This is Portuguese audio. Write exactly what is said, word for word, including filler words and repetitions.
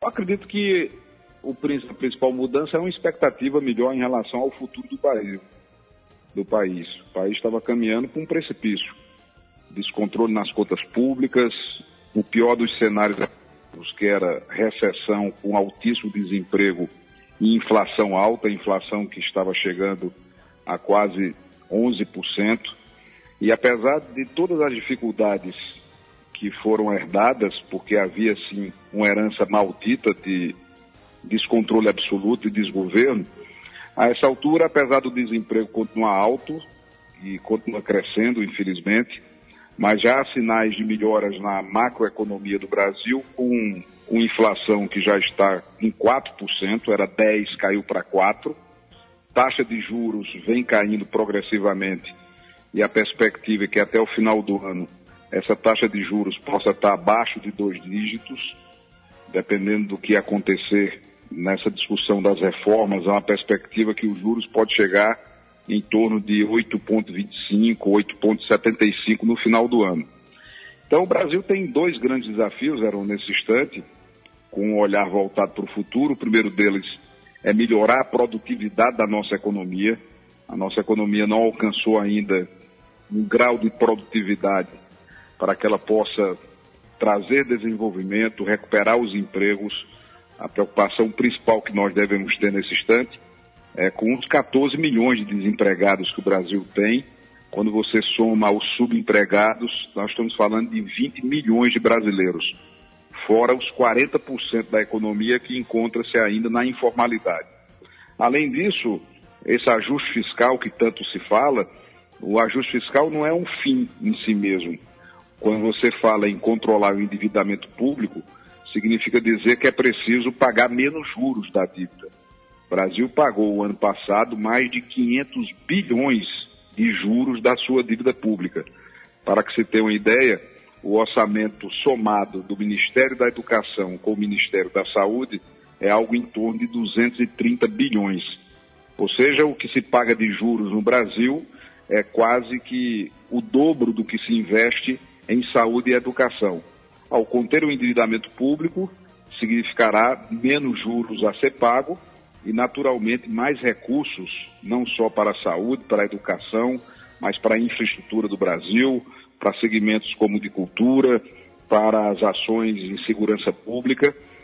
acredito que o, a principal mudança é uma expectativa melhor em relação ao futuro do país. Do país. O país estava caminhando para um precipício. Descontrole nas contas públicas, o pior dos cenários, que era recessão com altíssimo desemprego e inflação alta, inflação que estava chegando a quase onze por cento. E apesar de todas as dificuldades que foram herdadas, porque havia, sim, uma herança maldita de descontrole absoluto e desgoverno, a essa altura, apesar do desemprego continuar alto e continua crescendo, infelizmente, mas já há sinais de melhoras na macroeconomia do Brasil, com uma inflação que já está em quatro por cento, era dez por cento, caiu para quatro por cento, taxa de juros vem caindo progressivamente e a perspectiva é que até o final do ano essa taxa de juros possa estar abaixo de dois dígitos, dependendo do que acontecer nessa discussão das reformas, há uma perspectiva que os juros pode chegar em torno de oito vírgula vinte e cinco, oito vírgula setenta e cinco no final do ano. Então o Brasil tem dois grandes desafios, eram nesse instante, com um olhar voltado para o futuro. O primeiro deles é melhorar a produtividade da nossa economia. A nossa economia não alcançou ainda um grau de produtividade para que ela possa trazer desenvolvimento, recuperar os empregos. A preocupação principal que nós devemos ter nesse instante é com os quatorze milhões de desempregados que o Brasil tem. Quando você soma os subempregados, nós estamos falando de vinte milhões de brasileiros, fora os quarenta por cento da economia que encontra-se ainda na informalidade. Além disso, esse ajuste fiscal que tanto se fala, o ajuste fiscal não é um fim em si mesmo. Quando você fala em controlar o endividamento público, significa dizer que é preciso pagar menos juros da dívida. O Brasil pagou o ano passado mais de quinhentos bilhões de juros da sua dívida pública. Para que se tenha uma ideia, o orçamento somado do Ministério da Educação com o Ministério da Saúde é algo em torno de duzentos e trinta bilhões. Ou seja, o que se paga de juros no Brasil é quase que o dobro do que se investe em saúde e educação. Ao conter o endividamento público, significará menos juros a ser pago e, naturalmente, mais recursos, não só para a saúde, para a educação, mas para a infraestrutura do Brasil, para segmentos como de cultura, para as ações em segurança pública.